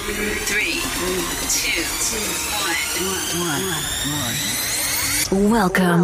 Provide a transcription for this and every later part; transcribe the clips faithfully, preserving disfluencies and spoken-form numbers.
Three, two, one, one. Welcome.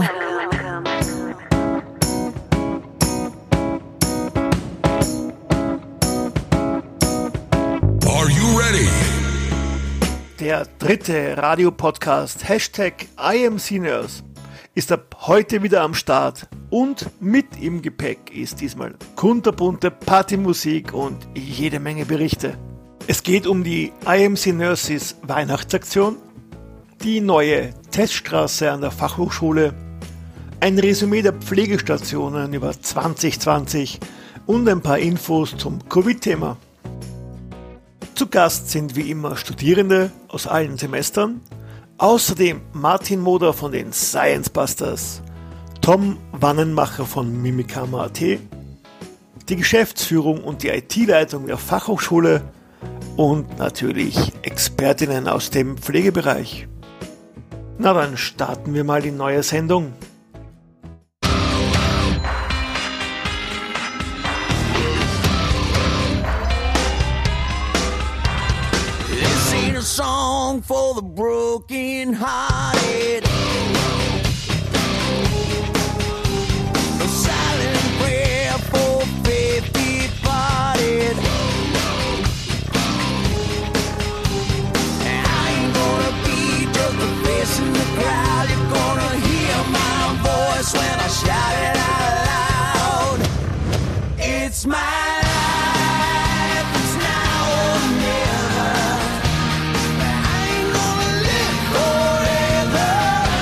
Are you ready? Der dritte Radiopodcast Hashtag I am Seniors ist ab heute wieder am Start und mit im Gepäck ist diesmal kunterbunte Partymusik und jede Menge Berichte. Es geht um die I am Seniors Weihnachtsaktion, die neue Teststraße an der Fachhochschule, ein Resümee der Pflegestationen über zwanzig zwanzig und ein paar Infos zum Covid-Thema. Zu Gast sind wie immer Studierende aus allen Semestern, außerdem Martin Moder von den Science Busters, Tom Wannenmacher von Mimikama Punkt at, die Geschäftsführung und die I T-Leitung der Fachhochschule und natürlich Expertinnen aus dem Pflegebereich. Na dann starten wir mal die neue Sendung. Song for the broken hearted, a silent prayer for faith departed. And I ain't gonna be just a face in the crowd. You're gonna hear my voice when I shout it out loud. It's my life, it's now or never. Forever.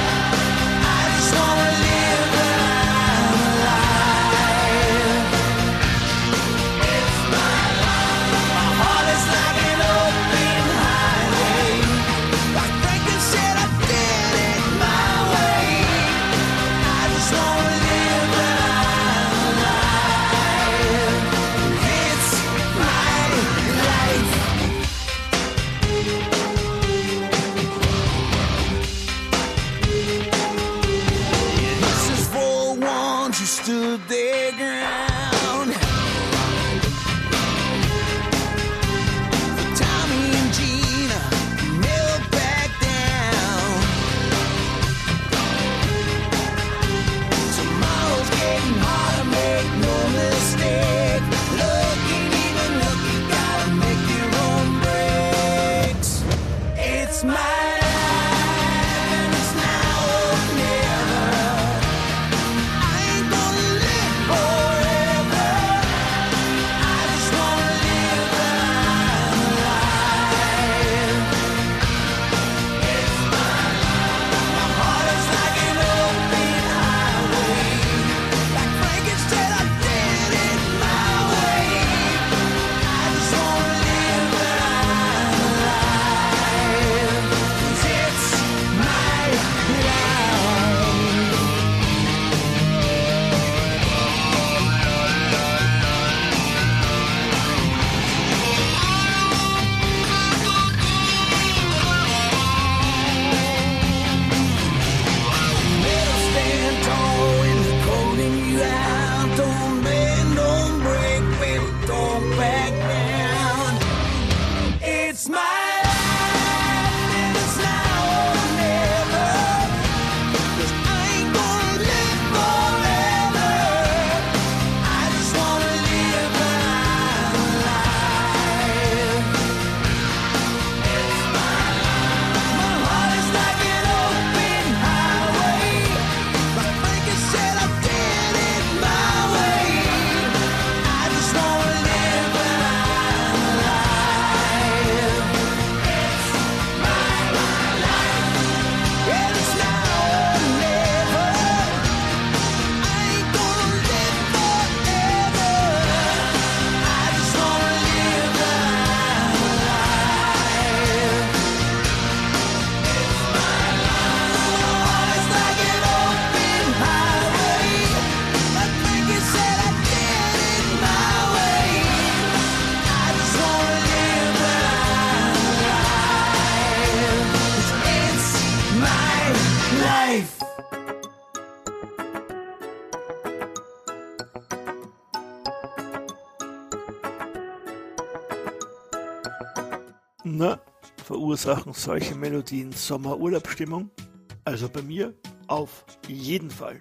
Na, verursachen solche Melodien Sommerurlaubsstimmung? Also bei mir auf jeden Fall.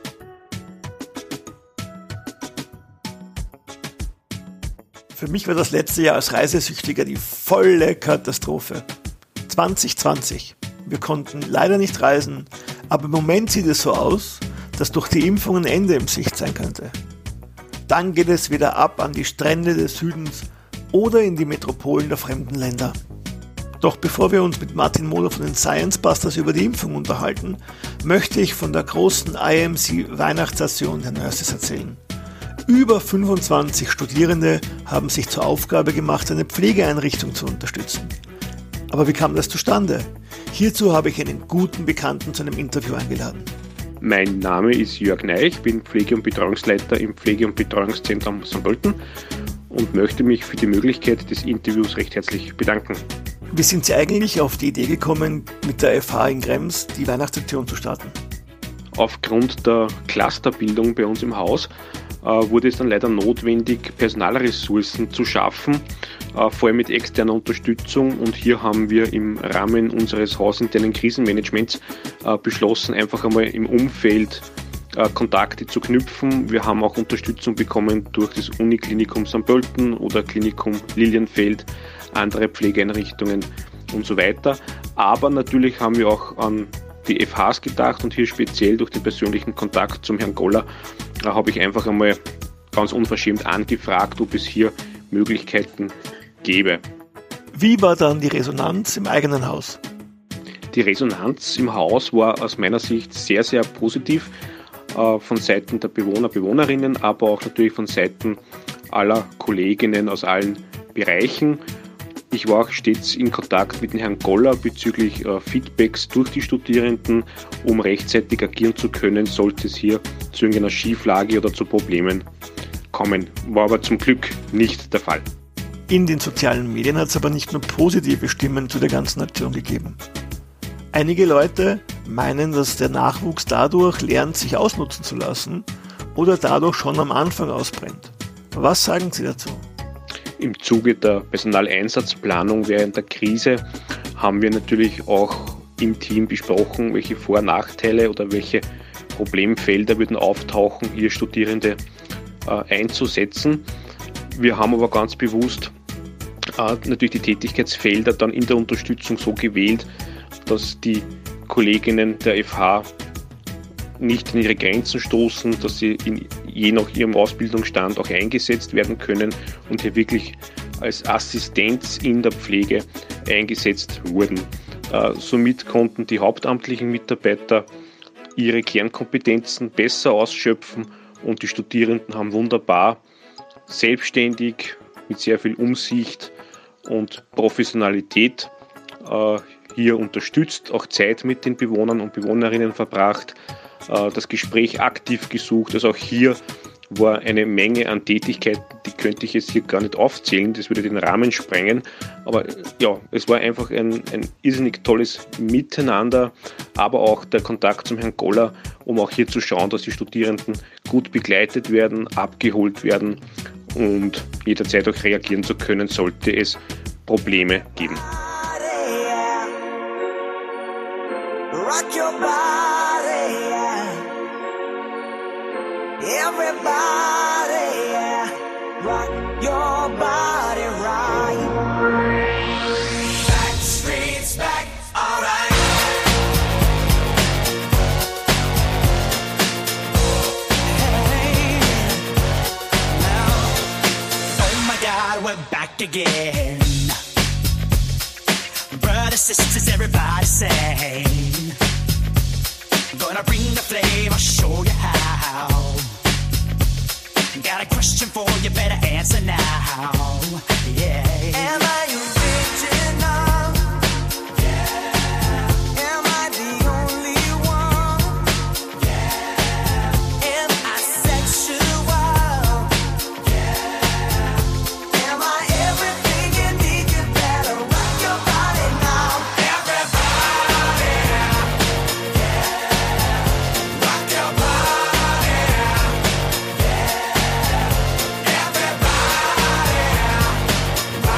Für mich war das letzte Jahr als Reisesüchtiger die volle Katastrophe. zwanzig zwanzig. Wir konnten leider nicht reisen, aber im Moment sieht es so aus, dass durch die Impfung ein Ende in Sicht sein könnte. Dann geht es wieder ab an die Strände des Südens oder in die Metropolen der fremden Länder. Doch bevor wir uns mit Martin Mohler von den Science Busters über die Impfung unterhalten, möchte ich von der großen I M C Weihnachtssession der Nurses erzählen. Über fünfundzwanzig Studierende haben sich zur Aufgabe gemacht, eine Pflegeeinrichtung zu unterstützen. Aber wie kam das zustande? Hierzu habe ich einen guten Bekannten zu einem Interview eingeladen. Mein Name ist Jörg Ney, ich bin Pflege- und Betreuungsleiter im Pflege- und Betreuungszentrum Sankt Pölten und möchte mich für die Möglichkeit des Interviews recht herzlich bedanken. Wie sind Sie eigentlich auf die Idee gekommen, mit der F H in Krems die Weihnachtsaktion zu starten? Aufgrund der Clusterbildung bei uns im Haus äh, wurde es dann leider notwendig, Personalressourcen zu schaffen, äh, vor allem mit externer Unterstützung. Und hier haben wir im Rahmen unseres hausinternen Krisenmanagements äh, beschlossen, einfach einmal im Umfeld äh, Kontakte zu knüpfen. Wir haben auch Unterstützung bekommen durch das Uniklinikum Sankt Pölten oder Klinikum Lilienfeld, andere Pflegeeinrichtungen und so weiter. Aber natürlich haben wir auch an die F Hs gedacht und hier speziell durch den persönlichen Kontakt zum Herrn Goller äh, habe ich einfach einmal ganz unverschämt angefragt, ob es hier Möglichkeiten gäbe. Wie war dann die Resonanz im eigenen Haus? Die Resonanz im Haus war aus meiner Sicht sehr, sehr positiv äh, von Seiten der Bewohner, Bewohnerinnen, aber auch natürlich von Seiten aller Kolleginnen aus allen Bereichen. Ich war auch stets in Kontakt mit dem Herrn Goller bezüglich äh, Feedbacks durch die Studierenden, um rechtzeitig agieren zu können, sollte es hier zu irgendeiner Schieflage oder zu Problemen kommen. War aber zum Glück nicht der Fall. In den sozialen Medien hat es aber nicht nur positive Stimmen zu der ganzen Aktion gegeben. Einige Leute meinen, dass der Nachwuchs dadurch lernt, sich ausnutzen zu lassen oder dadurch schon am Anfang ausbrennt. Was sagen Sie dazu? Im Zuge der Personaleinsatzplanung während der Krise haben wir natürlich auch im Team besprochen, welche Vor- und Nachteile oder welche Problemfelder würden auftauchen, hier Studierende äh, einzusetzen. Wir haben aber ganz bewusst äh, natürlich die Tätigkeitsfelder dann in der Unterstützung so gewählt, dass die Kolleginnen der F H nicht an ihre Grenzen stoßen, dass sie in, je nach ihrem Ausbildungsstand auch eingesetzt werden können und hier wirklich als Assistenz in der Pflege eingesetzt wurden. Äh, somit konnten die hauptamtlichen Mitarbeiter ihre Kernkompetenzen besser ausschöpfen und die Studierenden haben wunderbar selbstständig mit sehr viel Umsicht und Professionalität äh, hier unterstützt, auch Zeit mit den Bewohnern und Bewohnerinnen verbracht, das Gespräch aktiv gesucht. Also auch hier war eine Menge an Tätigkeiten, die könnte ich jetzt hier gar nicht aufzählen, das würde den Rahmen sprengen. Aber ja, es war einfach ein, ein irrsinnig tolles Miteinander, aber auch der Kontakt zum Herrn Goller, um auch hier zu schauen, dass die Studierenden gut begleitet werden, abgeholt werden und jederzeit auch reagieren zu können, sollte es Probleme geben. Rock your body, yeah. Everybody, yeah. Rock your body right. Back streets back, alright. Hey, now, oh my God, we're back again. Brothers, sisters, everybody say, gonna bring the flame, I'll show you how. Got a question for you, better answer now. Yeah. Am I original? Yeah. Am I the only one? Yeah. Am I sexual? Yeah. Am I everything you need? You better rock your body now. Everybody. Yeah. Rock your body. Yeah. Everybody.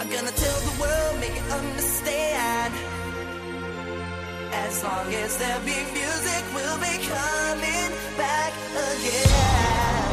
I'm gonna tell the world, make it understand. As long as there be music, we'll be coming back again.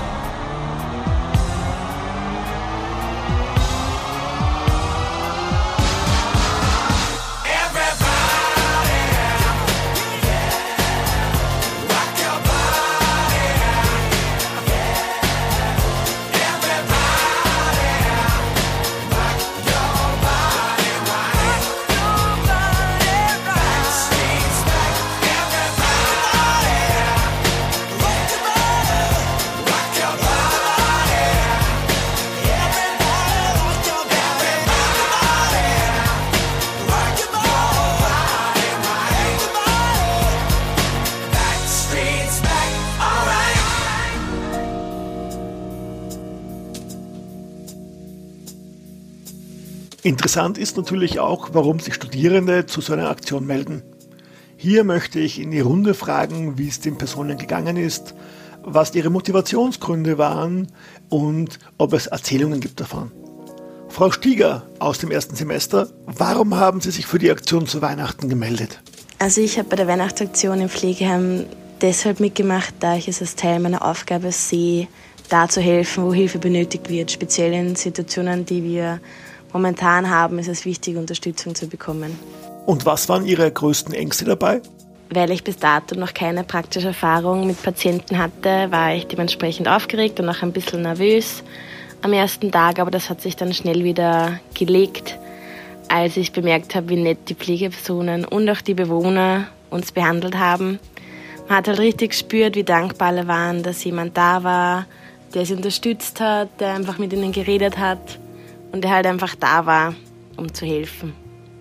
Interessant ist natürlich auch, warum sich Studierende zu so einer Aktion melden. Hier möchte ich in die Runde fragen, wie es den Personen gegangen ist, was ihre Motivationsgründe waren und ob es Erzählungen gibt davon. Frau Stieger aus dem ersten Semester, warum haben Sie sich für die Aktion zu Weihnachten gemeldet? Also ich habe bei der Weihnachtsaktion im Pflegeheim deshalb mitgemacht, da ich es als Teil meiner Aufgabe sehe, da zu helfen, wo Hilfe benötigt wird. Speziell in Situationen, die wir momentan haben, ist es wichtig, Unterstützung zu bekommen. Und was waren Ihre größten Ängste dabei? Weil ich bis dato noch keine praktische Erfahrung mit Patienten hatte, war ich dementsprechend aufgeregt und auch ein bisschen nervös am ersten Tag, aber das hat sich dann schnell wieder gelegt, als ich bemerkt habe, wie nett die Pflegepersonen und auch die Bewohner uns behandelt haben. Man hat halt richtig gespürt, wie dankbar alle waren, dass jemand da war, der sie unterstützt hat, der einfach mit ihnen geredet hat und der halt einfach da war, um zu helfen.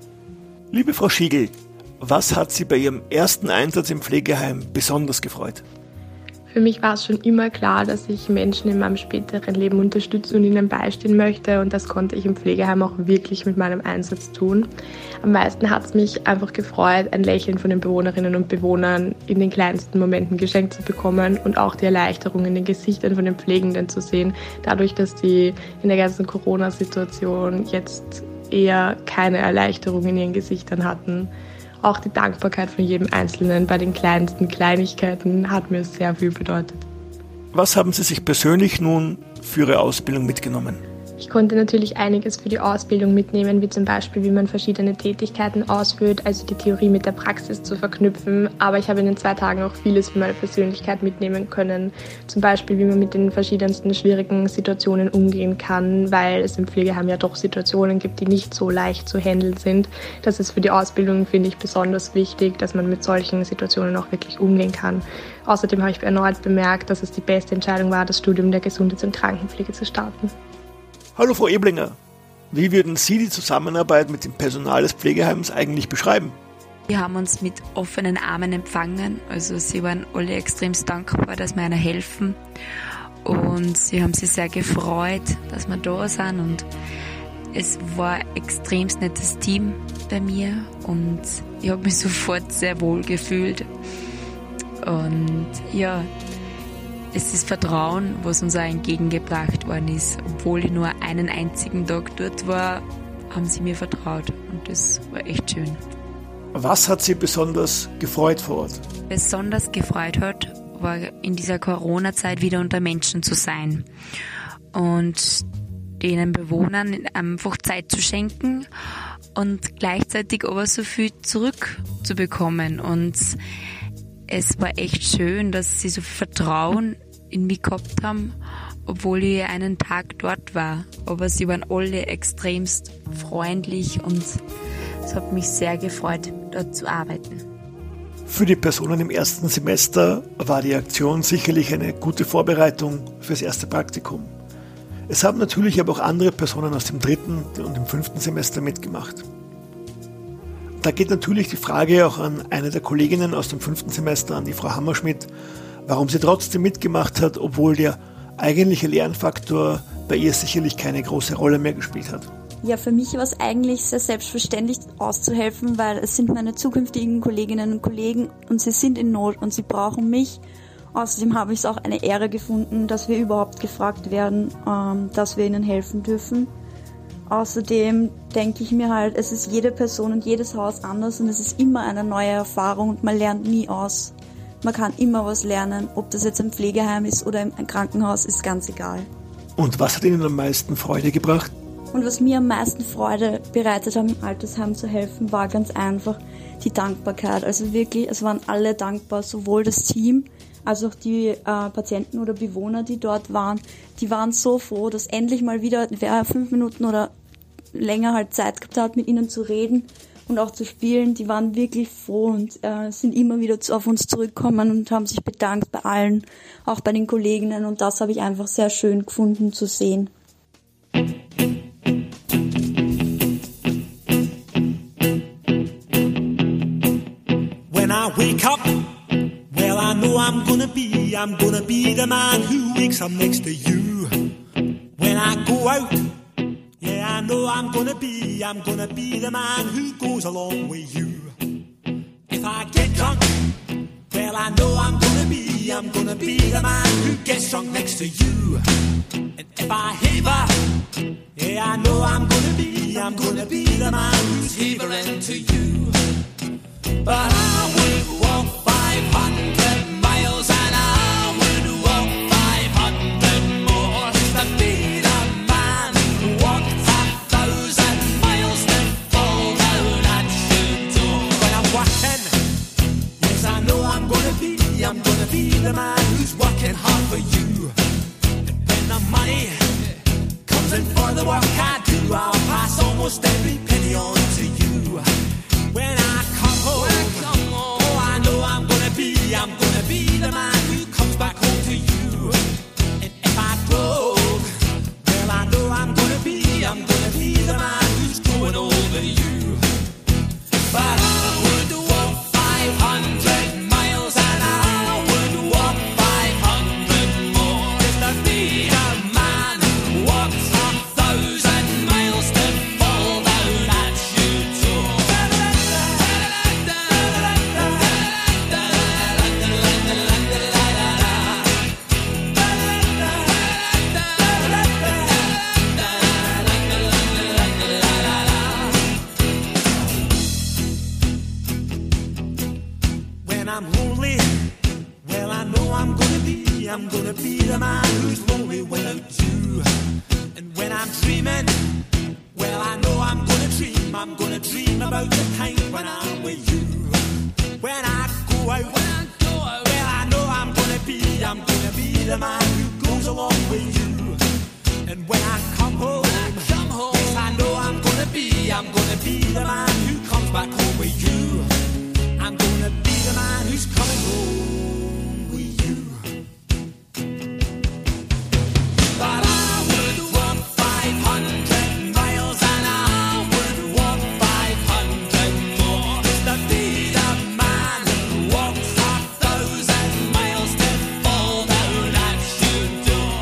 Liebe Frau Schiegel, was hat Sie bei Ihrem ersten Einsatz im Pflegeheim besonders gefreut? Für mich war es schon immer klar, dass ich Menschen in meinem späteren Leben unterstützen und ihnen beistehen möchte, und das konnte ich im Pflegeheim auch wirklich mit meinem Einsatz tun. Am meisten hat es mich einfach gefreut, ein Lächeln von den Bewohnerinnen und Bewohnern in den kleinsten Momenten geschenkt zu bekommen und auch die Erleichterung in den Gesichtern von den Pflegenden zu sehen, dadurch, dass die in der ganzen Corona-Situation jetzt eher keine Erleichterung in ihren Gesichtern hatten. Auch die Dankbarkeit von jedem Einzelnen bei den kleinsten Kleinigkeiten hat mir sehr viel bedeutet. Was haben Sie sich persönlich nun für Ihre Ausbildung mitgenommen? Ich konnte natürlich einiges für die Ausbildung mitnehmen, wie zum Beispiel, wie man verschiedene Tätigkeiten ausführt, also die Theorie mit der Praxis zu verknüpfen. Aber ich habe in den zwei Tagen auch vieles für meine Persönlichkeit mitnehmen können. Zum Beispiel, wie man mit den verschiedensten schwierigen Situationen umgehen kann, weil es im Pflegeheim ja doch Situationen gibt, die nicht so leicht zu handeln sind. Das ist für die Ausbildung, finde ich, besonders wichtig, dass man mit solchen Situationen auch wirklich umgehen kann. Außerdem habe ich erneut bemerkt, dass es die beste Entscheidung war, das Studium der Gesundheits- und Krankenpflege zu starten. Hallo Frau Eblinger, wie würden Sie die Zusammenarbeit mit dem Personal des Pflegeheims eigentlich beschreiben? Wir haben uns mit offenen Armen empfangen, also sie waren alle extremst dankbar, dass wir ihnen helfen, und sie haben sich sehr gefreut, dass wir da sind, und es war ein extremst nettes Team bei mir und ich habe mich sofort sehr wohl gefühlt. Und ja, es ist Vertrauen, was uns auch entgegengebracht worden ist. Obwohl ich nur einen einzigen Tag dort war, haben sie mir vertraut und das war echt schön. Was hat Sie besonders gefreut vor Ort? Besonders gefreut hat, war in dieser Corona-Zeit wieder unter Menschen zu sein und den Bewohnern einfach Zeit zu schenken und gleichzeitig aber so viel zurückzubekommen. Und es war echt schön, dass sie so viel Vertrauen in mich gehabt haben, obwohl ich einen Tag dort war. Aber sie waren alle extremst freundlich und es hat mich sehr gefreut, dort zu arbeiten. Für die Personen im ersten Semester war die Aktion sicherlich eine gute Vorbereitung fürs erste Praktikum. Es haben natürlich aber auch andere Personen aus dem dritten und dem fünften Semester mitgemacht. Da geht natürlich die Frage auch an eine der Kolleginnen aus dem fünften Semester, an die Frau Hammerschmidt, warum sie trotzdem mitgemacht hat, obwohl der eigentliche Lernfaktor bei ihr sicherlich keine große Rolle mehr gespielt hat. Ja, für mich war es eigentlich sehr selbstverständlich auszuhelfen, weil es sind meine zukünftigen Kolleginnen und Kollegen und sie sind in Not und sie brauchen mich. Außerdem habe ich es auch eine Ehre gefunden, dass wir überhaupt gefragt werden, ähm, dass wir ihnen helfen dürfen. Außerdem denke ich mir halt, es ist jede Person und jedes Haus anders und es ist immer eine neue Erfahrung und man lernt nie aus. Man kann immer was lernen, ob das jetzt ein Pflegeheim ist oder ein Krankenhaus, ist ganz egal. Und was hat Ihnen am meisten Freude gebracht? Und was mir am meisten Freude bereitet hat, im Altersheim zu helfen, war ganz einfach die Dankbarkeit. Also wirklich, es waren alle dankbar, sowohl das Team als auch die äh, Patienten oder Bewohner, die dort waren. Die waren so froh, dass endlich mal wieder, wer fünf Minuten oder länger halt Zeit gehabt hat, mit ihnen zu reden und auch zu spielen. Die waren wirklich froh und äh, sind immer wieder zu, auf uns zurückgekommen und haben sich bedankt bei allen, auch bei den Kolleginnen. Und das habe ich einfach sehr schön gefunden zu sehen. When I wake up, well, I know I'm gonna be, I'm gonna be the man who wakes up next to you. When I go out, yeah, I know I'm gonna be, I'm gonna be the man who goes along with you. If I get drunk, well, I know I'm gonna be, I'm gonna be the man who gets drunk next to you. And if I haver, yeah, I know I'm gonna be, I'm gonna be the man who's havering to you. But I would walk five hundred miles and I would walk five hundred more to be the man who walked a thousand miles to fall down at your door. When I'm walking, yes, I know I'm gonna be, I'm gonna be the man who's working hard for you. And when the money comes in for the work I do, I'll pass almost every penny on to you. When I come home, oh, I know I'm gonna be, I'm gonna be the man who comes back home to you. And if I drove, well, I know I'm gonna be, I'm gonna be the man who's going over you. But I would walk five hundred miles and I would walk five hundred more just to be the man who walks a thousand miles to fall down at your door. When I'm lonely, well, I know I'm gonna be, I'm gonna be the man who's lonely without you. And when I'm dreaming, well, I know I'm gonna dream, I'm gonna dream about the time when I'm with you. When I go out, when I go out, well, I know I'm gonna be, I'm gonna be the man who goes along with you. And when I come home, when I come home, yes, I know I'm gonna be, I'm gonna be the man who comes back home with you. I'm gonna be the man who's coming home with you. But I would walk five hundred miles and I would walk five hundred more just to be the man who walks a thousand miles to fall down at your door.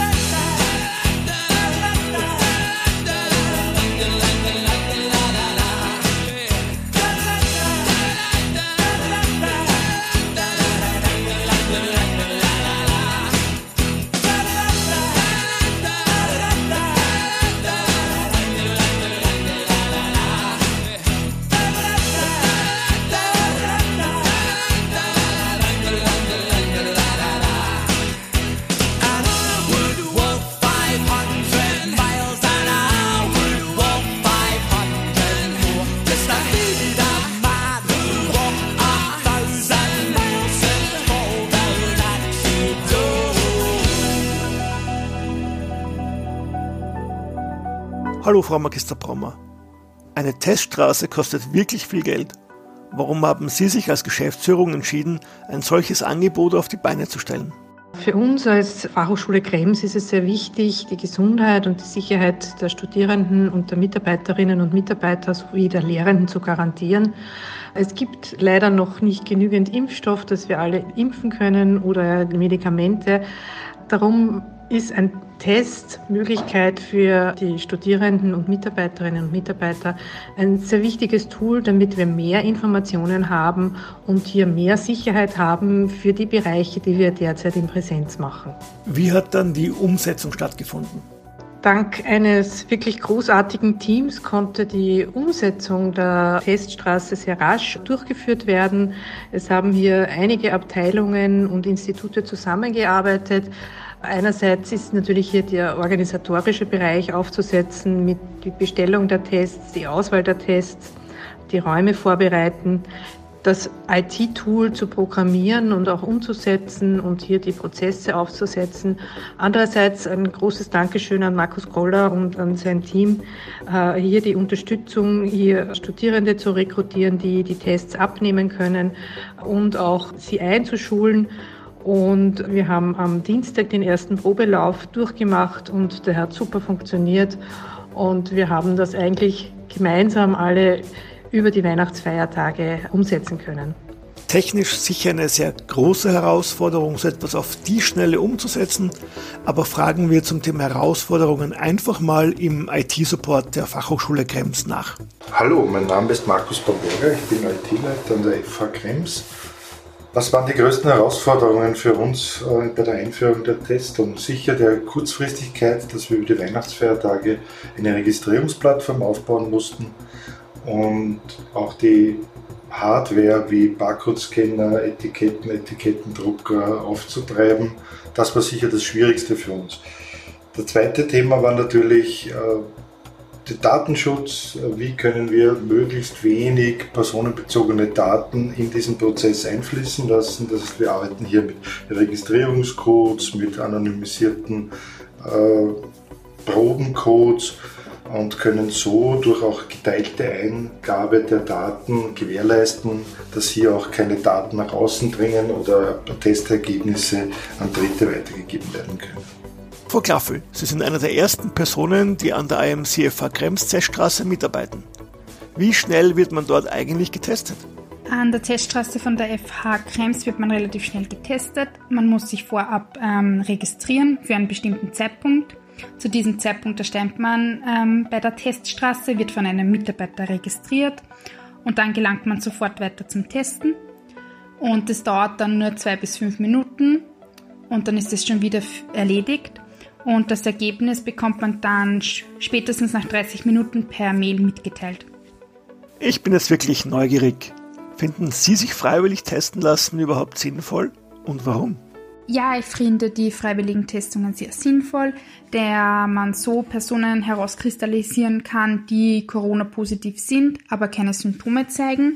Hallo Frau Magister Brommer. Eine Teststraße kostet wirklich viel Geld. Warum haben Sie sich als Geschäftsführung entschieden, ein solches Angebot auf die Beine zu stellen? Für uns als Fachhochschule Krems ist es sehr wichtig, die Gesundheit und die Sicherheit der Studierenden und der Mitarbeiterinnen und Mitarbeiter sowie der Lehrenden zu garantieren. Es gibt leider noch nicht genügend Impfstoff, dass wir alle impfen können oder Medikamente. Darum ist ein Test Möglichkeit für die Studierenden und Mitarbeiterinnen und Mitarbeiter ein sehr wichtiges Tool, damit wir mehr Informationen haben und hier mehr Sicherheit haben für die Bereiche, die wir derzeit in Präsenz machen. Wie hat dann die Umsetzung stattgefunden? Dank eines wirklich großartigen Teams konnte die Umsetzung der Teststraße sehr rasch durchgeführt werden. Es haben hier einige Abteilungen und Institute zusammengearbeitet. Einerseits ist natürlich hier der organisatorische Bereich aufzusetzen mit der Bestellung der Tests, die Auswahl der Tests, die Räume vorbereiten, das I T-Tool zu programmieren und auch umzusetzen und hier die Prozesse aufzusetzen. Andererseits ein großes Dankeschön an Markus Koller und an sein Team, hier die Unterstützung, hier Studierende zu rekrutieren, die die Tests abnehmen können und auch sie einzuschulen. Und wir haben am Dienstag den ersten Probelauf durchgemacht und der hat super funktioniert. Und wir haben das eigentlich gemeinsam alle über die Weihnachtsfeiertage umsetzen können. Technisch sicher eine sehr große Herausforderung, so etwas auf die Schnelle umzusetzen, aber fragen wir zum Thema Herausforderungen einfach mal im I T-Support der Fachhochschule Krems nach. Hallo, mein Name ist Markus Bamberger, ich bin I T-Leiter an der F H Krems. Was waren die größten Herausforderungen für uns äh, bei der Einführung der Tests? Und sicher der Kurzfristigkeit, dass wir über die Weihnachtsfeiertage eine Registrierungsplattform aufbauen mussten. Und auch die Hardware wie Barcode-Scanner, Etiketten, Etikettendrucker aufzutreiben, das war sicher das Schwierigste für uns. Das zweite Thema war natürlich äh, der Datenschutz. Wie können wir möglichst wenig personenbezogene Daten in diesen Prozess einfließen lassen? Das heißt, wir arbeiten hier mit Registrierungscodes, mit anonymisierten äh, Probencodes und können so durch auch geteilte Eingabe der Daten gewährleisten, dass hier auch keine Daten nach außen dringen oder Testergebnisse an Dritte weitergegeben werden können. Frau Klaffel, Sie sind einer der ersten Personen, die an der I M C F H Krems Teststraße mitarbeiten. Wie schnell wird man dort eigentlich getestet? An der Teststraße von der F H Krems wird man relativ schnell getestet. Man muss sich vorab ähm, registrieren für einen bestimmten Zeitpunkt. Zu diesem Zeitpunkt erscheint man ähm, bei der Teststraße, wird von einem Mitarbeiter registriert und dann gelangt man sofort weiter zum Testen. Und das dauert dann nur zwei bis fünf Minuten und dann ist es schon wieder f- erledigt. Und das Ergebnis bekommt man dann spätestens nach dreißig Minuten per Mail mitgeteilt. Ich bin jetzt wirklich neugierig. Finden Sie sich freiwillig testen lassen überhaupt sinnvoll und warum? Ja, ich finde die freiwilligen Testungen sehr sinnvoll, da man so Personen herauskristallisieren kann, die Corona-positiv sind, aber keine Symptome zeigen.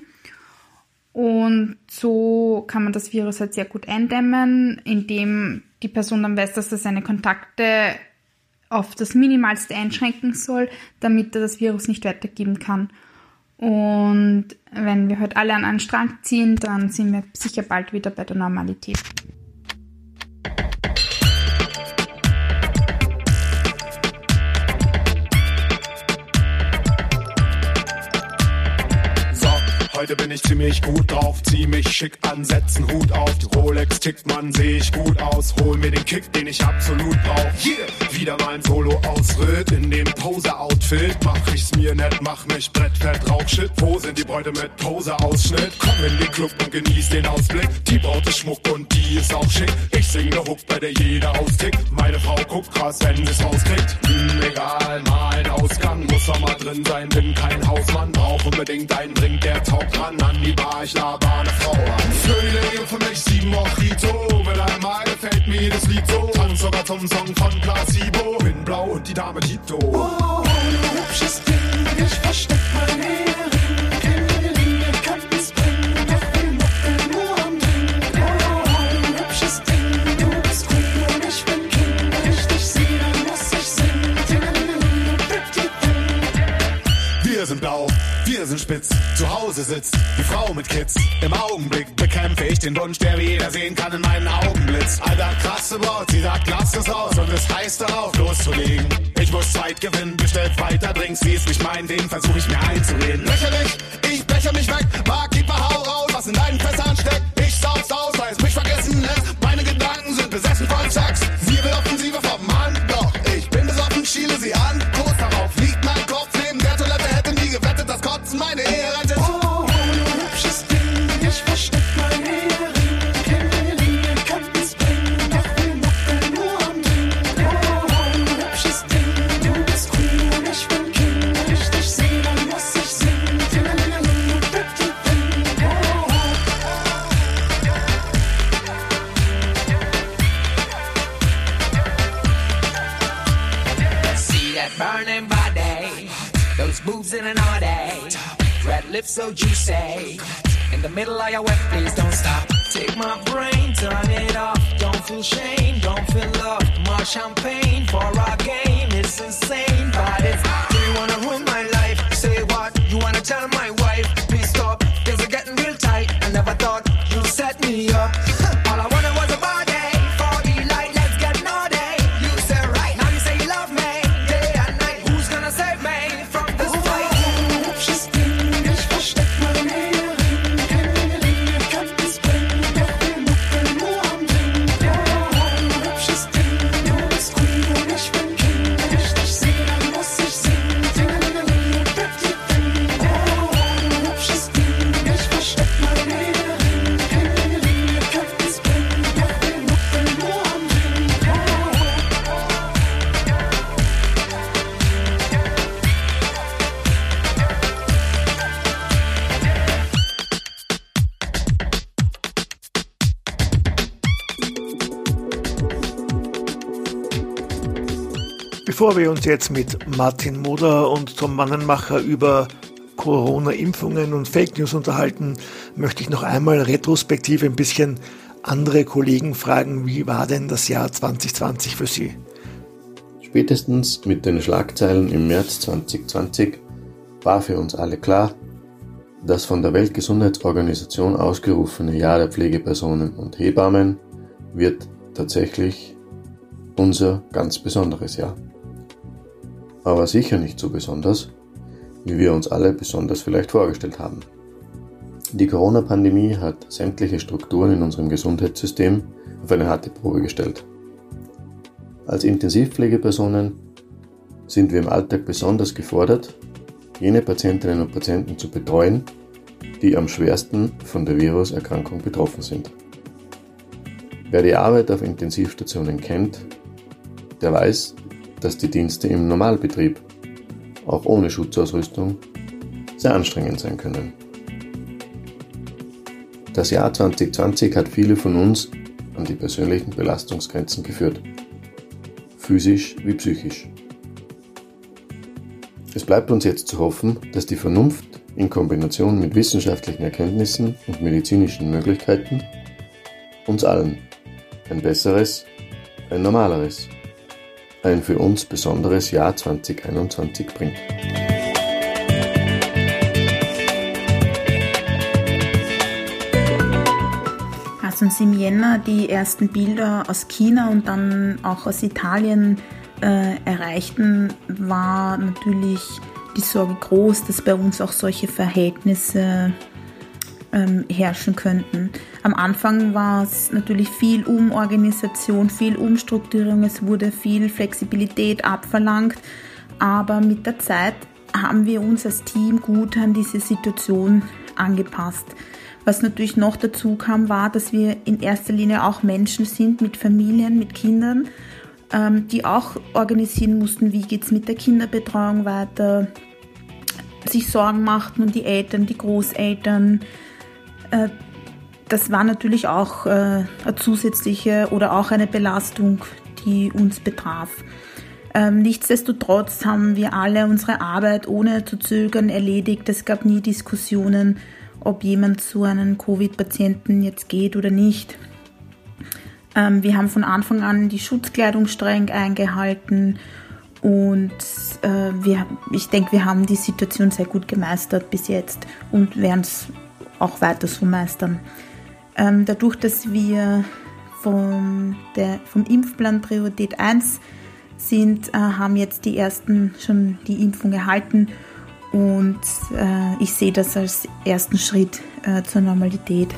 Und so kann man das Virus halt sehr gut eindämmen, indem die Person dann weiß, dass er seine Kontakte auf das Minimalste einschränken soll, damit er das Virus nicht weitergeben kann. Und wenn wir heute alle an einen Strang ziehen, dann sind wir sicher bald wieder bei der Normalität. Heute bin ich ziemlich gut drauf, zieh mich schick an, setz 'n Hut auf. Die Rolex tickt, man, seh ich gut aus. Hol mir den Kick, den ich absolut brauch. Yeah! Wieder mal ein Solo-Ausritt in dem Pose-Outfit. Mach ich's mir nett, mach mich brettfett, Rauchshit. Wo sind die Bräute mit Pose-Ausschnitt? Komm in den Club und genieß den Ausblick. Die Braut ist Schmuck und die ist auch schick. Ich sing ne Hook, bei der jeder austickt. Meine Frau guckt krass, wenn sie's rauskriegt. Hm, egal, mal ein Ausgang. Muss doch mal drin sein, bin kein Hausmann. Brauch unbedingt einen Drink, der taugt ran an die Bar, ich laber eine Frau an. Für die Leo für mich sieben Mojito. Wenn einmal gefällt mir das Lied so. Tanz sogar zum Song von Placebo. Bin blau und die Dame Tito. Oh, oh, du hübsches Ding, ich versteck mein Ehering. Keine Linie kann es bringen, doch wir machen nur am Ding. Oh, oh, du hübsches Ding, du bist Queen und ich bin King. Wenn ich dich sehe, dann muss ich singen. Wir sind blau, wir sind spitz, zu Hause sitzt die Frau mit Kids. Im Augenblick bekämpfe ich den Wunsch, der wie jeder sehen kann in meinen Augenblitz. Alter, krasse Braut, sie sagt, lass es aus und es heißt darauf loszulegen. Ich muss Zeit gewinnen, bestellt weiter Drinks, sie ist nicht mein Ding, versuch ich mir einzureden. Lächerlich, ich becher mich weg, Barkeeper, hau raus, was in deinen Fässern steckt. Ich sauf's aus, weil es mich vergessen lässt. Meine Gedanken sind besessen von Sex. Sie will Offensive vom Hand, doch ich bin besoffen, schiele sie an. Kurz darauf liegt mein Kopf neben der Toilette, hätte nie gewettet, dass Kotzen meine Ehe rettet. Oh, oh, du hübsches Ding, ich versteck mein Ehering. Keine Linie kann es bringen, doch wir machen nur am Ding. Oh, oh, du hübsches Ding, boobs in an all day. Red lips so juicy. In the middle of your wet, please don't stop. Take my brain, turn it off. Don't feel shame, don't feel love. More champagne for our game. It's insane, but it's. Do you wanna ruin my life? Say what? You wanna tell my wife? Please stop. Things are getting real tight. I never thought you'd set me up. All I wanted was a body for the light. Let's get naughty. You said right now you say you love me. Day and night, who's gonna save me from this fight? Hübsches Ding, ich versteck meine Ring. Keine Linie kann es bringen. Doch wir muckeln nur am Ring. Ja, hübsches Ding, du bist Queen und ich bin King. Wenn ich dich sehe, dann muss ich singen. Dingelingeling, Betty Ding. Ja, hübsches Ding, ich versteck meine Ring. Keine Linie kann es bringen. Doch wir muckeln nur am Ring. Ja. Bevor wir uns jetzt mit Martin Moder und Tom Mannenmacher über Corona-Impfungen und Fake News unterhalten, möchte ich noch einmal retrospektiv ein bisschen andere Kollegen fragen, wie war denn das Jahr zwanzig zwanzig für Sie? Spätestens mit den Schlagzeilen im März zwanzig zwanzig war für uns alle klar, das von der Weltgesundheitsorganisation ausgerufene Jahr der Pflegepersonen und Hebammen wird tatsächlich unser ganz besonderes Jahr. Aber sicher nicht so besonders, wie wir uns alle besonders vielleicht vorgestellt haben. Die Corona-Pandemie hat sämtliche Strukturen in unserem Gesundheitssystem auf eine harte Probe gestellt. Als Intensivpflegepersonen sind wir im Alltag besonders gefordert, jene Patientinnen und Patienten zu betreuen, die am schwersten von der Viruserkrankung betroffen sind. Wer die Arbeit auf Intensivstationen kennt, der weiß, dass die Dienste im Normalbetrieb, auch ohne Schutzausrüstung, sehr anstrengend sein können. Das Jahr zwanzig zwanzig hat viele von uns an die persönlichen Belastungsgrenzen geführt, physisch wie psychisch. Es bleibt uns jetzt zu hoffen, dass die Vernunft in Kombination mit wissenschaftlichen Erkenntnissen und medizinischen Möglichkeiten uns allen ein besseres, ein normaleres, ein für uns besonderes Jahr zwanzig einundzwanzig bringt. Als uns im Jänner die ersten Bilder aus China und dann auch aus Italien äh, erreichten, war natürlich die Sorge groß, dass bei uns auch solche Verhältnisse ähm, herrschen könnten. Am Anfang war es natürlich viel Umorganisation, viel Umstrukturierung, es wurde viel Flexibilität abverlangt, aber mit der Zeit haben wir uns als Team gut an diese Situation angepasst. Was natürlich noch dazu kam, war, dass wir in erster Linie auch Menschen sind mit Familien, mit Kindern, ähm, die auch organisieren mussten, wie geht es mit der Kinderbetreuung weiter, sich Sorgen machten um die Eltern, die Großeltern. Äh, das war natürlich auch äh, eine zusätzliche oder auch eine Belastung, die uns betraf. Ähm, nichtsdestotrotz haben wir alle unsere Arbeit ohne zu zögern erledigt. Es gab nie Diskussionen, ob jemand zu einem Covid-Patienten jetzt geht oder nicht. Ähm, wir haben von Anfang an die Schutzkleidung streng eingehalten und äh, wir, ich denke, wir haben die Situation sehr gut gemeistert bis jetzt und werden es auch weiter so meistern. Ähm, dadurch, dass wir vom, der, vom Impfplan Priorität eins sind, äh, haben jetzt die ersten schon die Impfung erhalten. Und äh, ich sehe das als ersten Schritt äh, zur Normalität.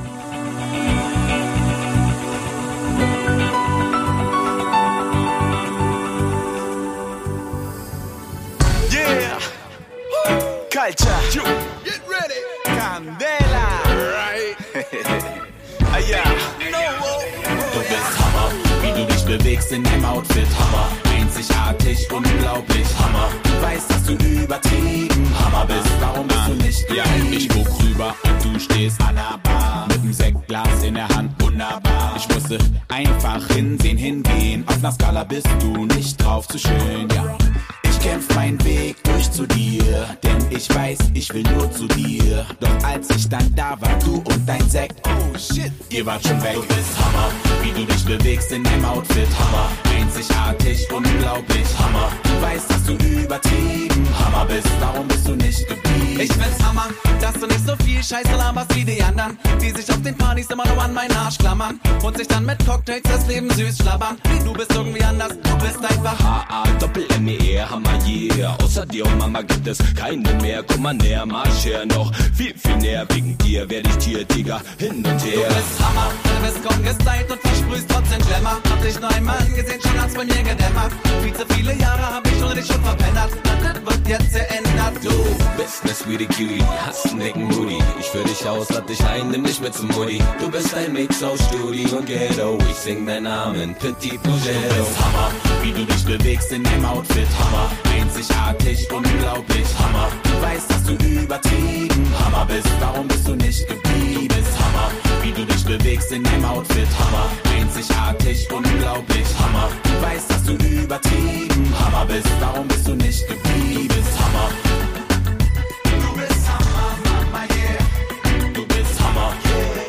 Yeah! Culture! You. Get ready! Candela! Right! Ah ja! Du bist Hammer, wie du dich bewegst in deinem Outfit, Hammer. Einzigartig, unglaublich, Hammer. Du weißt, dass du übertrieben Hammer bist, warum bist du nicht gleich? Ja, ich guck rüber und du stehst an der Bar mit dem Sektglas in der Hand, wunderbar. Ich musste einfach hinsehen, hingehen, auf einer Skala bist du nicht drauf zu schön, ja. Ich Ich kämpf meinen Weg durch zu dir, denn ich weiß, ich will nur zu dir. Doch als ich dann da war, du und dein Sekt, oh shit, ihr wart schon weg. Du bist Hammer, wie du dich bewegst in deinem Outfit, Hammer. Einzigartig, unglaublich, Hammer. Du weißt, dass du übertrieben Hammer bist, warum bist du nicht geblieben? Ich find's Hammer, dass du nicht so viel Scheiße laberst wie die anderen, die sich auf den Partys immer nur an meinen Arsch klammern und sich dann mit Cocktails das Leben süß schlabbern. Du bist irgendwie anders, du bist einfach H A Doppel M E R, Hammer, yeah. Außer dir und Mama gibt es keine mehr. Komm mal näher, marsch her noch viel, viel näher. Wegen dir werd ich Tier, Digga, hin und her. Du bist Hammer, du bist kaum gestylt und versprühst trotzdem Glamour. Hab dich nur einmal gesehen, schon hat's bei mir gedämmert. Viel zu viele Jahre hab ich ohne dich schon verpennt. Das wird jetzt geändert. Du bist ne Sweetie Cutie, hast einen dicken Booty. Ich führ dich aus, lad dich ein, nimm mich mit zum Mutti. Du bist ein Mix aus Studi und Ghetto. Ich sing deinen Namen, Petit Progetto. Du bist Hammer, wie du dich bewegst in deinem Outfit, Hammer. Einzigartig, unglaublich, Hammer. Du weißt, dass du übertrieben Hammer bist, warum bist du nicht geblieben? Du bist Hammer, wie du dich bewegst in deinem Outfit, Hammer. Einzigartig, unglaublich, Hammer. Du weißt, dass du übertrieben Hammer bist, warum bist du nicht geblieben? Du bist Hammer. Du bist Hammer, Mama, yeah. Du bist Hammer, yeah.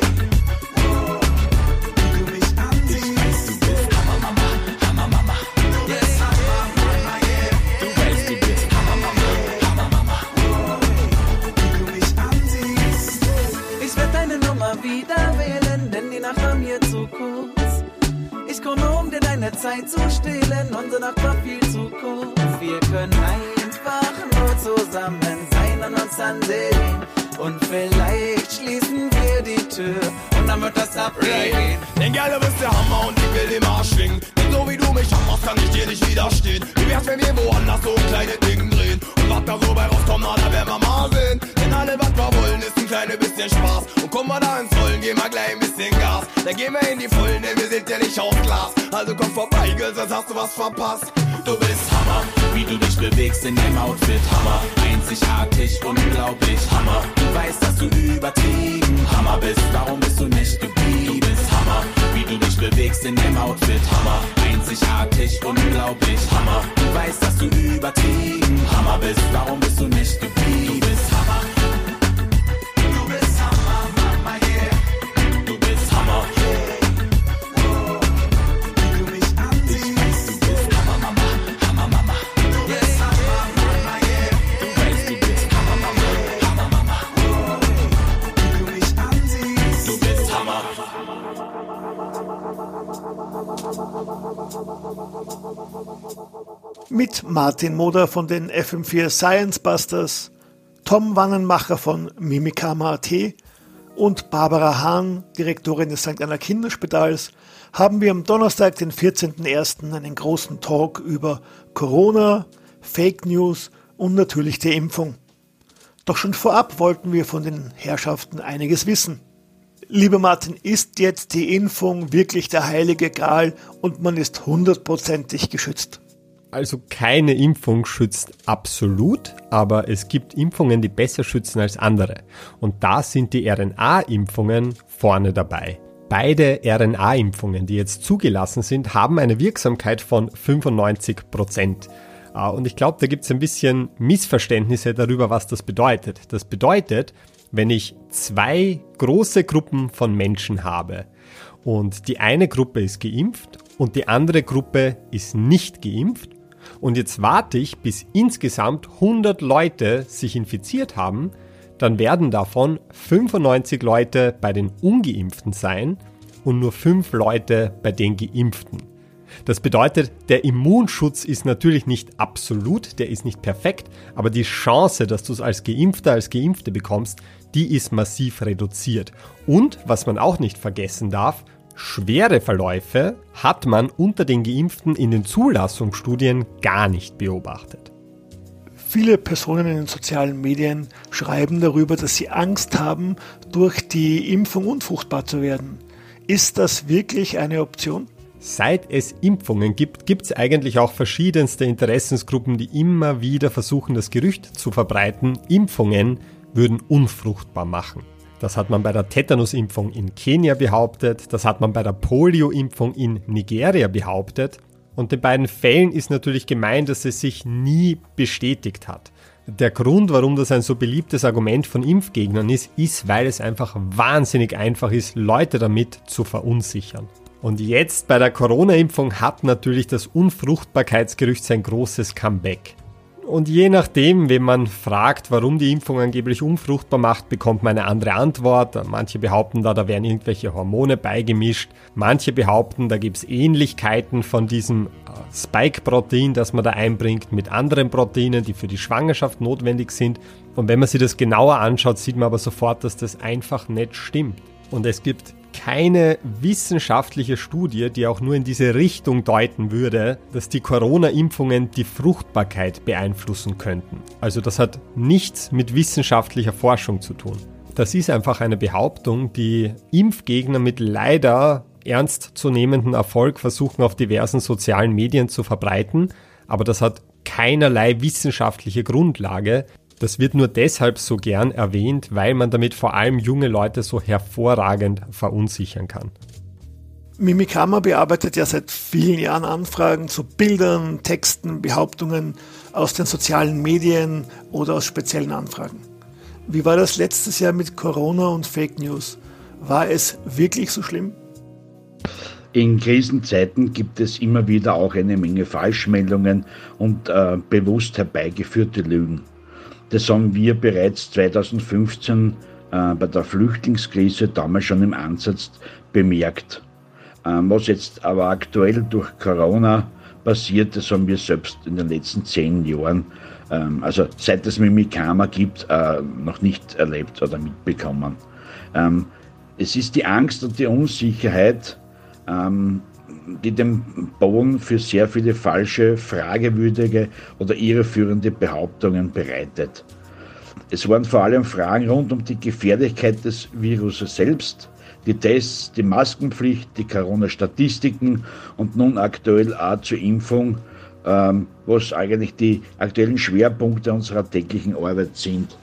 Wie du mich ansiehst. Ich weiß, du bist Hammer, Mama, Hammer, Mama. Du bist Hammer, Mama, yeah. Du weißt, du bist Hammer, Mama, Hammer, Mama. Wie du mich ansiehst. Ich werd deine Nummer wieder wählen, denn die Nacht war mir zu kurz. Ich komme, um dir deine Zeit zu stehlen, unsere Nacht war viel zu kurz. Wir können einfach nur zusammen sein und uns ansehen. Und vielleicht schließen wir die Tür und dann wird das abreden. Denn Girl, du bist der Hammer und ich will den Arsch schwingen. Denn so wie du mich hammerst, kann ich dir nicht widerstehen. Du wärst, wenn wir woanders so ein kleines Ding drehen. Und was da so bei rauskommt, na, da werden wir mal sehen. Denn alle, was wir wollen, ist ein kleines bisschen Spaß. Und kommen wir da ins Rollen, gehen wir gleich ein bisschen Gas. Dann gehen wir in die Vollen, denn wir sind ja nicht aus Glas. Also komm vorbei, Girl, sonst hast du was verpasst. Du bist Hammer, wie du dich bewegst in deinem Outfit, Hammer. Einzigartig, unglaublich, Hammer. Du weißt, dass du übertrieben Hammer bist, warum bist du nicht geblieben? Du bist Hammer, wie du dich bewegst in deinem Outfit, Hammer. Einzigartig, unglaublich, Hammer. Du weißt, dass du übertrieben Hammer bist, warum bist du nicht geblieben? Du bist Hammer. Du bist Hammer, Mama, yeah. Du bist Hammer, yeah. Mit Martin Moder von den F M vier Science Busters, Tom Wannenmacher von Mimikama.at und Barbara Hahn, Direktorin des Sankt Anna Kinderspitals, haben wir am Donnerstag, den vierzehnten ersten einen großen Talk über Corona, Fake News und natürlich die Impfung. Doch schon vorab wollten wir von den Herrschaften einiges wissen. Lieber Martin, ist jetzt die Impfung wirklich der heilige Gral und man ist hundertprozentig geschützt? Also keine Impfung schützt absolut, aber es gibt Impfungen, die besser schützen als andere. Und da sind die R N A-Impfungen vorne dabei. Beide R N A-Impfungen, die jetzt zugelassen sind, haben eine Wirksamkeit von fünfundneunzig Prozent. Und ich glaube, da gibt es ein bisschen Missverständnisse darüber, was das bedeutet. Das bedeutet, wenn ich zwei große Gruppen von Menschen habe und die eine Gruppe ist geimpft und die andere Gruppe ist nicht geimpft und jetzt warte ich, bis insgesamt hundert Leute sich infiziert haben, dann werden davon fünfundneunzig Leute bei den Ungeimpften sein und nur fünf Leute bei den Geimpften. Das bedeutet, der Immunschutz ist natürlich nicht absolut, der ist nicht perfekt, aber die Chance, dass du es als Geimpfter, als Geimpfte bekommst, die ist massiv reduziert. Und, was man auch nicht vergessen darf, schwere Verläufe hat man unter den Geimpften in den Zulassungsstudien gar nicht beobachtet. Viele Personen in den sozialen Medien schreiben darüber, dass sie Angst haben, durch die Impfung unfruchtbar zu werden. Ist das wirklich eine Option? Seit es Impfungen gibt, gibt es eigentlich auch verschiedenste Interessensgruppen, die immer wieder versuchen, das Gerücht zu verbreiten, Impfungen würden unfruchtbar machen. Das hat man bei der Tetanusimpfung in Kenia behauptet, das hat man bei der Polio-Impfung in Nigeria behauptet. Und den beiden Fällen ist natürlich gemeint, dass es sich nie bestätigt hat. Der Grund, warum das ein so beliebtes Argument von Impfgegnern ist, ist, weil es einfach wahnsinnig einfach ist, Leute damit zu verunsichern. Und jetzt bei der Corona-Impfung hat natürlich das Unfruchtbarkeitsgerücht sein großes Comeback. Und je nachdem, wenn man fragt, warum die Impfung angeblich unfruchtbar macht, bekommt man eine andere Antwort. Manche behaupten da, da wären irgendwelche Hormone beigemischt. Manche behaupten, da gibt es Ähnlichkeiten von diesem Spike-Protein, das man da einbringt, mit anderen Proteinen, die für die Schwangerschaft notwendig sind. Und wenn man sich das genauer anschaut, sieht man aber sofort, dass das einfach nicht stimmt. Und es gibt keine wissenschaftliche Studie, die auch nur in diese Richtung deuten würde, dass die Corona-Impfungen die Fruchtbarkeit beeinflussen könnten. Also das hat nichts mit wissenschaftlicher Forschung zu tun. Das ist einfach eine Behauptung, die Impfgegner mit leider ernstzunehmendem Erfolg versuchen auf diversen sozialen Medien zu verbreiten, aber das hat keinerlei wissenschaftliche Grundlage. Das wird nur deshalb so gern erwähnt, weil man damit vor allem junge Leute so hervorragend verunsichern kann. Mimikama bearbeitet ja seit vielen Jahren Anfragen zu Bildern, Texten, Behauptungen aus den sozialen Medien oder aus speziellen Anfragen. Wie war das letztes Jahr mit Corona und Fake News? War es wirklich so schlimm? In Krisenzeiten gibt es immer wieder auch eine Menge Falschmeldungen und äh, bewusst herbeigeführte Lügen. Das haben wir bereits zweitausendfünfzehn äh, bei der Flüchtlingskrise damals schon im Ansatz bemerkt. Ähm, was jetzt aber aktuell durch Corona passiert, das haben wir selbst in den letzten zehn Jahren, ähm, also seit es Mimikama gibt, äh, noch nicht erlebt oder mitbekommen. Ähm, es ist die Angst und die Unsicherheit, ähm, die den Boden für sehr viele falsche, fragewürdige oder irreführende Behauptungen bereitet. Es waren vor allem Fragen rund um die Gefährlichkeit des Viruses selbst, die Tests, die Maskenpflicht, die Corona-Statistiken und nun aktuell auch zur Impfung, ähm, was eigentlich die aktuellen Schwerpunkte unserer täglichen Arbeit sind.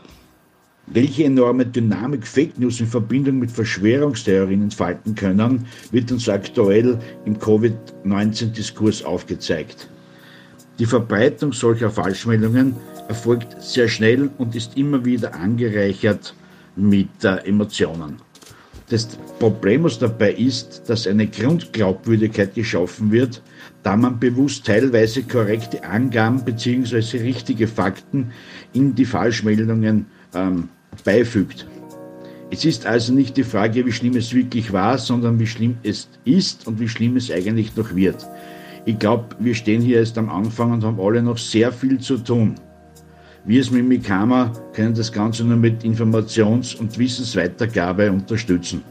Welche enorme Dynamik Fake News in Verbindung mit Verschwörungstheorien entfalten können, wird uns aktuell im Covid neunzehn Diskurs aufgezeigt. Die Verbreitung solcher Falschmeldungen erfolgt sehr schnell und ist immer wieder angereichert mit äh, Emotionen. Das Problem, was dabei ist, dass eine Grundglaubwürdigkeit geschaffen wird, da man bewusst teilweise korrekte Angaben bzw. richtige Fakten in die Falschmeldungen ähm, beifügt. Es ist also nicht die Frage, wie schlimm es wirklich war, sondern wie schlimm es ist und wie schlimm es eigentlich noch wird. Ich glaube, wir stehen hier erst am Anfang und haben alle noch sehr viel zu tun. Wir als Mimikama können das Ganze nur mit Informations- und Wissensweitergabe unterstützen.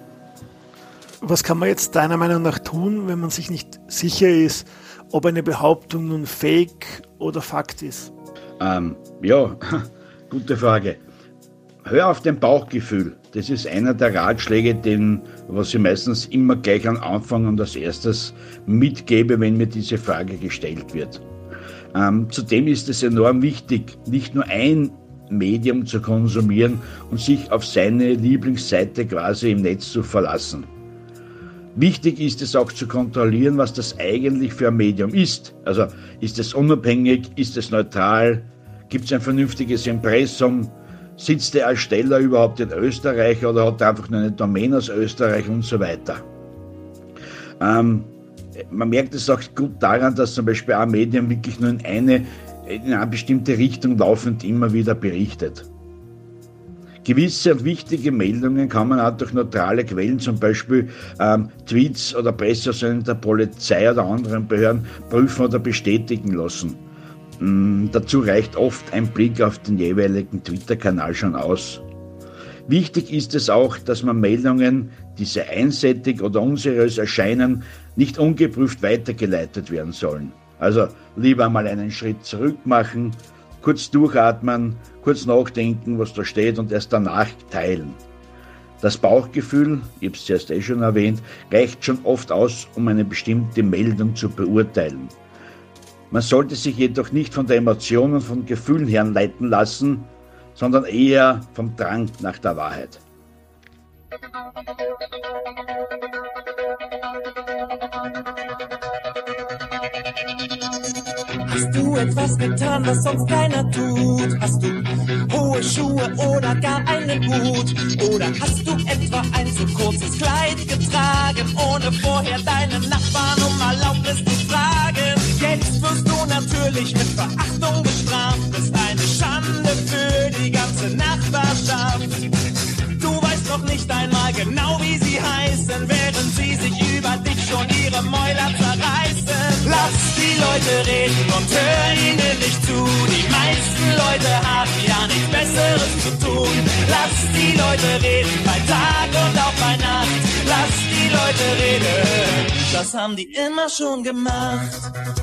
Was kann man jetzt deiner Meinung nach tun, wenn man sich nicht sicher ist, ob eine Behauptung nun Fake oder Fakt ist? Ähm, ja, gute Frage. Hör auf dein Bauchgefühl. Das ist einer der Ratschläge, den, was ich meistens immer gleich am Anfang und als erstes mitgebe, wenn mir diese Frage gestellt wird. Ähm, zudem ist es enorm wichtig, nicht nur ein Medium zu konsumieren und sich auf seine Lieblingsseite quasi im Netz zu verlassen. Wichtig ist es auch zu kontrollieren, was das eigentlich für ein Medium ist. Also ist es unabhängig, ist es neutral, gibt es ein vernünftiges Impressum, sitzt der Ersteller überhaupt in Österreich oder hat er einfach nur eine Domain aus Österreich und so weiter. Ähm, man merkt es auch gut daran, dass zum Beispiel ein Medium wirklich nur in eine, in eine bestimmte Richtung laufend immer wieder berichtet. Gewisse und wichtige Meldungen kann man auch durch neutrale Quellen, zum Beispiel ähm, Tweets oder Presseaussendungen der Polizei oder anderen Behörden, prüfen oder bestätigen lassen. Ähm, dazu reicht oft ein Blick auf den jeweiligen Twitter-Kanal schon aus. Wichtig ist es auch, dass man Meldungen, die sehr einseitig oder unseriös erscheinen, nicht ungeprüft weitergeleitet werden sollen. Also lieber mal einen Schritt zurück machen, kurz durchatmen, kurz nachdenken, was da steht und erst danach teilen. Das Bauchgefühl, ich habe es zuerst eh schon erwähnt, reicht schon oft aus, um eine bestimmte Meldung zu beurteilen. Man sollte sich jedoch nicht von der Emotion und von Gefühlen herleiten lassen, sondern eher vom Drang nach der Wahrheit. Hast du etwas getan, was sonst keiner tut? Hast du hohe Schuhe oder gar einen Hut? Oder hast du etwa ein zu kurzes Kleid getragen, ohne vorher deinen Nachbarn um Erlaubnis zu fragen? Jetzt wirst du natürlich mit Verachtung bestraft, bist eine Schande für die ganze Nachbarschaft. Du weißt noch nicht einmal genau, wie sie heißen, während sie sich über dich schon ihre Mäuler zerreißen. Lass die Leute reden und hör ihnen nicht zu. Die meisten Leute haben ja nichts Besseres zu tun. Lass die Leute reden bei Tag und auch bei Nacht. Lass die Leute reden, das haben die immer schon gemacht.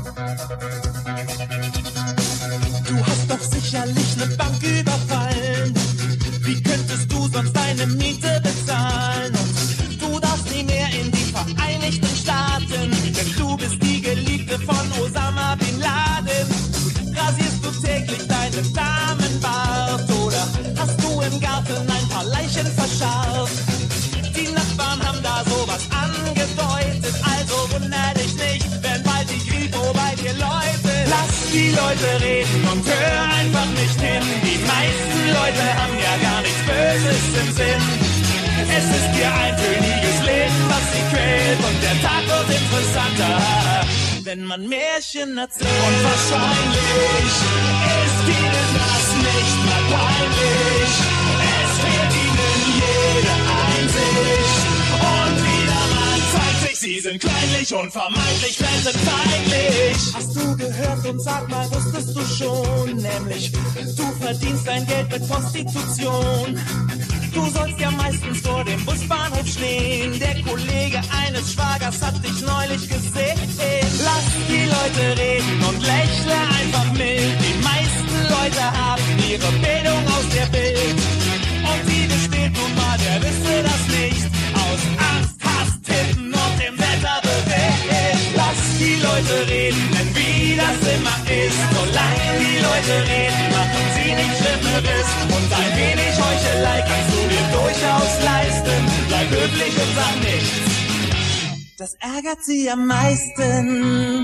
Du hast doch sicherlich eine Bank überfallen. Wie könntest du sonst deine Miete bezahlen? Und du darfst nie mehr in die Vereinigten Staaten, denn du bist die Geliebte von Osama Bin Laden. Rasierst du täglich deinen Damenbart oder hast du im Garten ein paar Leichen verscharrt? Die Nachbarn haben da sowas angedeutet, also wunder dich nicht, wenn bald die Kripo bei dir läutet. Lass die Leute reden und hör einfach nicht hin. Die meisten Leute haben ja gar nichts Böses im Sinn. Es ist ihr eintöniges Leben, was sie quält, und der Tag wird interessanter, wenn man Märchen erzählt. Und wahrscheinlich ist ihnen das nicht mal peinlich. Es fehlt ihnen jede Einsicht. Und wieder mal zeigt sich, sie sind kleinlich und vermeintlich fremdenfeindlich. Hast du gehört und sag mal, wusstest du schon? Nämlich, du verdienst dein Geld mit Prostitution. Du sollst ja meistens vor dem Busbahnhof stehen. Der Kollege eines Schwagers hat dich neulich gesehen. Lass die Leute reden und lächle einfach mild. Die meisten Leute haben ihre Bildung aus der Bild. Und die besteht nun mal, wer wüsste das nicht, aus Angst, Hass, Tippen und dem Wetterbericht. Lass die Leute reden, denn wie das immer ist, solange die Leute reden, machen sie nichts Schlimmeres. Und ein wenig Heuchelei kannst du dir durchaus leisten. Bleib höflich und sag nichts, das ärgert sie am meisten.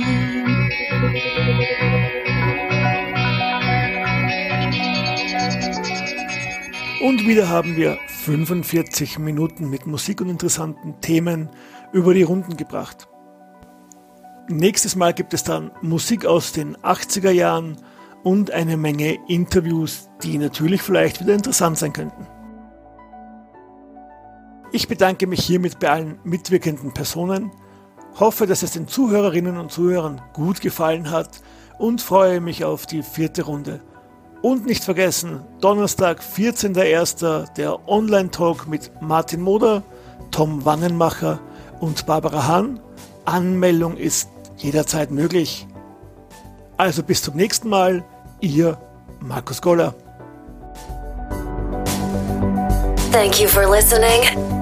Und wieder haben wir fünfundvierzig Minuten mit Musik und interessanten Themen über die Runden gebracht. Nächstes Mal gibt es dann Musik aus den achtziger Jahren und eine Menge Interviews, die natürlich vielleicht wieder interessant sein könnten. Ich bedanke mich hiermit bei allen mitwirkenden Personen, hoffe, dass es den Zuhörerinnen und Zuhörern gut gefallen hat und freue mich auf die vierte Runde. Und nicht vergessen, Donnerstag, vierzehnter erster der Online-Talk mit Martin Moder, Tom Wannenmacher und Barbara Hahn. Anmeldung ist jederzeit möglich. Also bis zum nächsten Mal, Ihr Markus Goller. Thank you for listening.